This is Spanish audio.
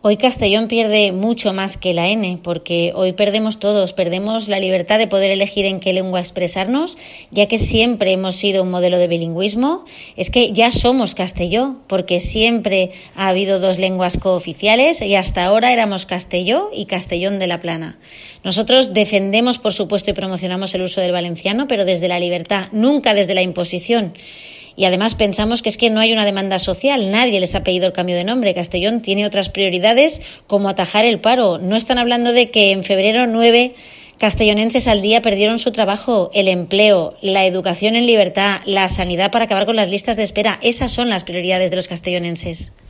Hoy Castellón pierde mucho más que la N, porque hoy perdemos todos, perdemos la libertad de poder elegir en qué lengua expresarnos, ya que siempre hemos sido un modelo de bilingüismo. Es que ya somos Castelló, porque siempre ha habido dos lenguas cooficiales y hasta ahora éramos Castelló y Castellón de la Plana. Nosotros defendemos, por supuesto, y promocionamos el uso del valenciano, pero desde la libertad, nunca desde la imposición. Y además pensamos que es que no hay una demanda social, nadie les ha pedido el cambio de nombre. Castellón tiene otras prioridades como atajar el paro. No están hablando de que en febrero 9 castellonenses al día perdieron su trabajo, el empleo, la educación en libertad, la sanidad para acabar con las listas de espera. Esas son las prioridades de los castellonenses.